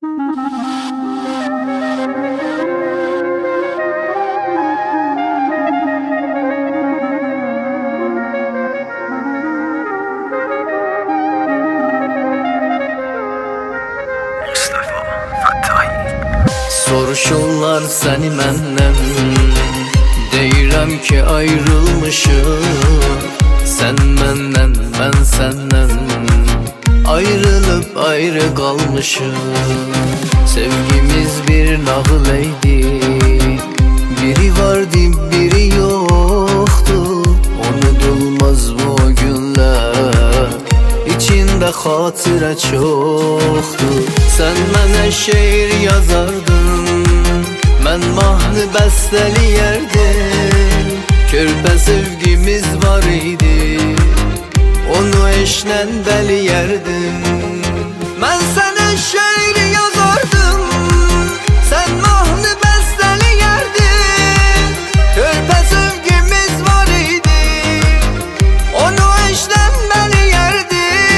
Soruşurlar səni məndən, deyirəm ki ayrılmışıq. Sən məndən, mən səndən ayrılıb ayrı qalmışıq. Sevgimiz bir nağıl eydi, biri vardı biri yoxdu. Unudulmaz bu günlər, içində xatirə çoxdur. Sən mənə şeir yazardın, mən mahnı bəstələyərdim. Körpə sevgimiz var idi, onu eşlə bəliyərdim. Mən sənə şeir yazardım, sən mahnı bəstələyərdin. Körpə sevgimiz var idi, onu eşlə bəliyərdim.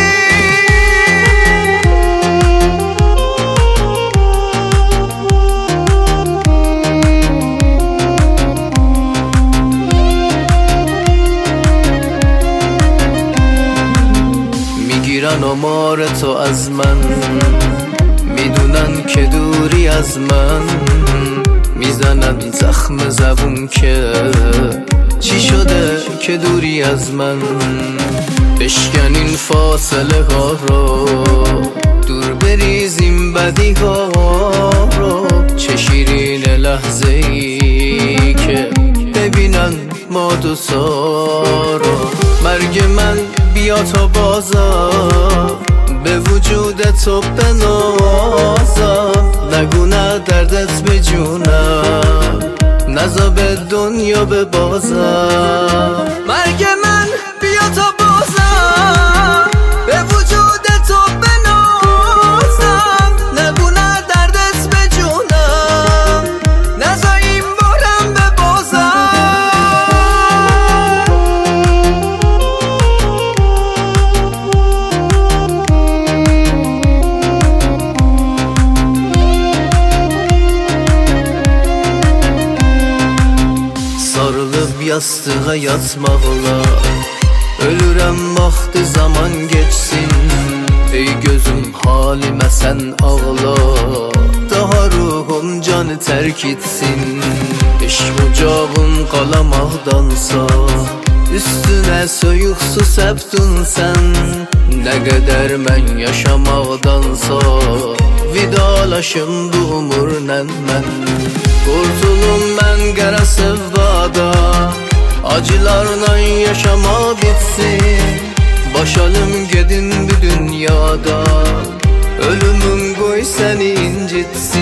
میگیرن آمار تو از من، میدونن که دوری از من. میزنن زخم زبون که چی شده که دوری از من. بشکن این فاصله ها رو، دور بریزیم بدی ها رو. چه شیرین لحظه ای که ببینن ما دو رو. مرگ من بیا تا بازم، به وجود تو بنازم. نگو نه دردت به جونم، نزا به دنیا ببازم. مرگ من بیا تا بازم، به وجود تو بنازم. نگو نه دردت به جونم، نزا این بارم ببازم. Sarılıb yastığa yatmaqla, ölürəm vaxtı zaman geçsin. Ey gözüm halimə sən ağla, daha ruhum canı tərk etsin. Eşq ocağın qalamaqdansa, üstünə soyuq su səpdin sən. Nə qədər mən yaşamaqdansa, vidalaşım bu umurla mən. Qurtulum mən qara sevdada, acılarla yaşama bitsin. Başalım gedin bu dünyada, ölümün qoy səni incitsin.